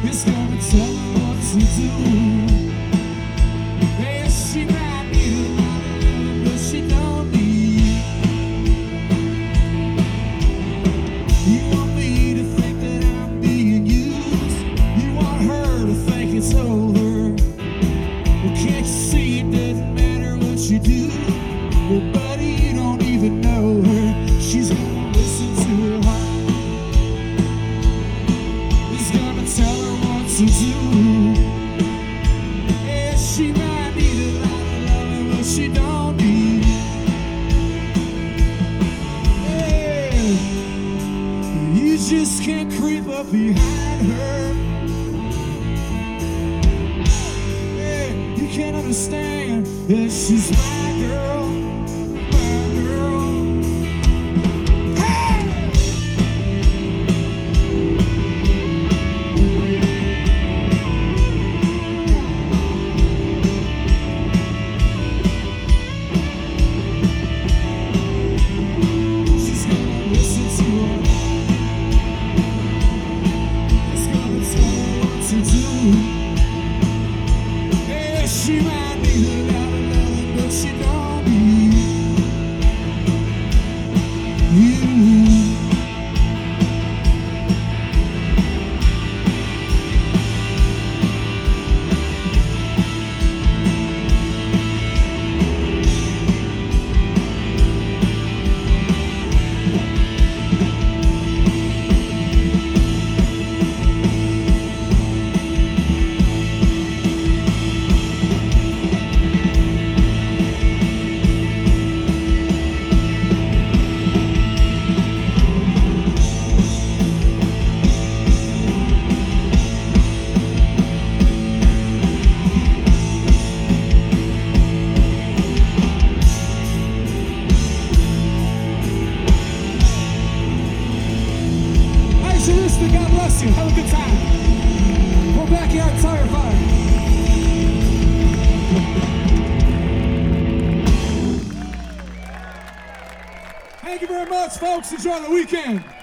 It's gonna tell her what to do. Yeah, she might need a lot of love, but she don't need. You want me to think that I'm being used. You want her to think it's over. Well, can't you see it doesn't matter what you do? Well, buddy, you don't even know her. She's gonna listen to her heart. It's gonna tell her what to do. Yeah, she might need a lot of loving, but she don't need. Yeah, you just can't creep up behind her. Yeah, you can't understand that she's my girl, my girl. Hey! She's gonna listen to her. It's gonna tell her what to do. Yeah, she might need a lot of loving, but she don't need you. Hey, Shalista, God bless you. Have a good time. We're back here at Tire Fire. Thank you very much, folks. Enjoy the weekend.